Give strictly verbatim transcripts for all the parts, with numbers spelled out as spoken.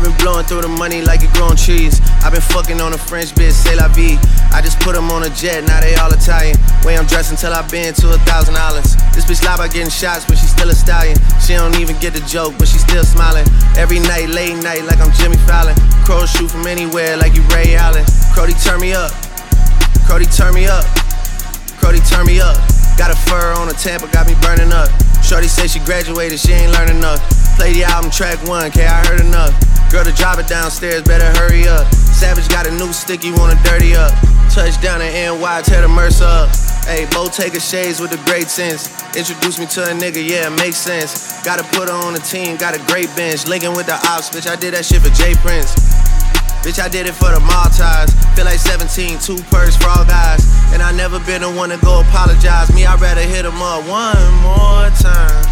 been blowing through the money like it growing trees. I been fucking on a French bitch, c'est la vie. I just put them on a jet, now they all Italian. Way I'm dressed until I been to a thousand islands. This bitch lie about getting shots, but she still a stallion. She don't even get the joke, but she still smiling. Every night, late night, like I'm Jimmy Fallon. Crows shoot from anywhere, like you Ray Allen. Crody, turn me up. Crody, turn me up. Crody, turn me up. Got a fur on a Tampa, got me burning up. Shorty say she graduated, she ain't learned enough. Play the album track one, K, I heard enough. Girl to drive it downstairs, better hurry up. Savage got a new stick, you wanna dirty up. Touchdown in N Y, tear the Mercer up. Ayy, Bottega shades with the great sense. Introduce me to a nigga, yeah, it makes sense. Gotta put her on the team, got a great bench. Linking with the ops, bitch, I did that shit for Jay Prince. Bitch, I did it for the Maltese. Feel like seventeen, two purse for all guys. And I never been the one to go apologize. Me, I'd rather hit him up one more time.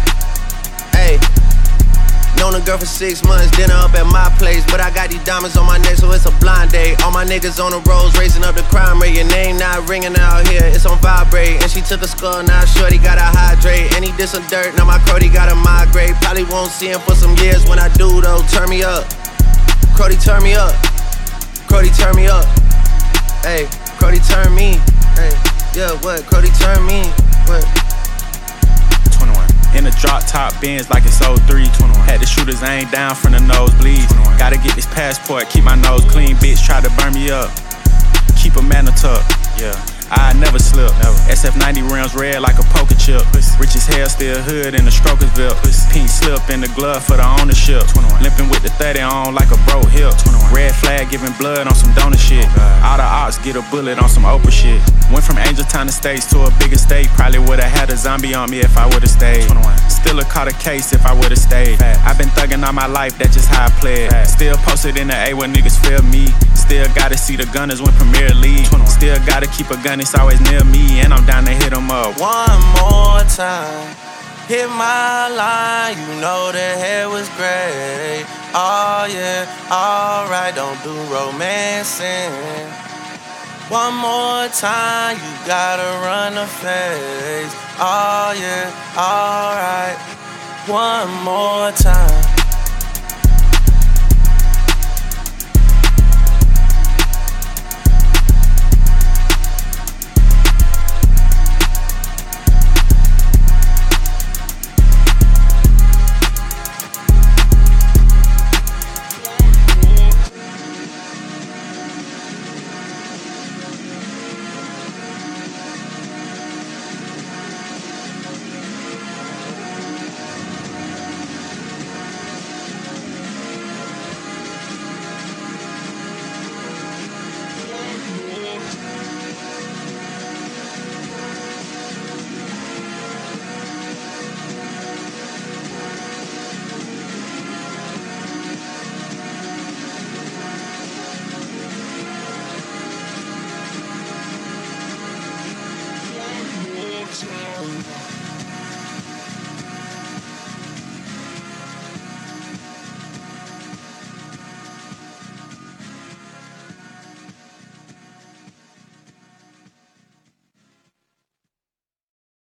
Ayy, known a girl for six months, dinner up at my place. But I got these diamonds on my neck, so it's a blind date. All my niggas on the roads, raising up the crime rate. Your name not ringing out here, it's on vibrate. And she took a skull, now shorty gotta hydrate. And he did some dirt, now my Crody gotta migrate. Probably won't see him for some years. When I do though, turn me up. Crody, turn me up. Crody, turn me up. Hey, Crody, turn me. Hey, yeah, what? Crody, turn me. What? twenty-one. In a drop top Benz like it's oh three. twenty-one. Had the shooters aimed down from the nosebleeds. twenty-one. Gotta get this passport, keep my nose clean. Bitch try to burn me up. Keep a man tuck. Yeah. I never slip. Never. S F ninety rims red like a poker chip. Pussy. Rich as hell, still hood in the Strokersville. Pussy. Pink slip in the glove for the ownership. twenty-one. Limping with the thirty on like a broke hip. twenty-one. Red flag giving blood on some donor shit. Oh, all the ops get a bullet on some Oprah shit. Went from Angeltown Estates to a bigger state. Probably would've had a zombie on me if I would've stayed. twenty-one. Still a caught a case if I would've stayed. I've been thugging all my life, that's just how I played. Still posted in the A when niggas feel me. Still gotta see the Gunners win Premier League. Still gotta keep a gun, it's always near me. And I'm down to hit them up one more time. Hit my line, you know the hair was great. Oh yeah, alright, don't do romancing. One more time, you gotta run the face. Oh yeah, alright, one more time.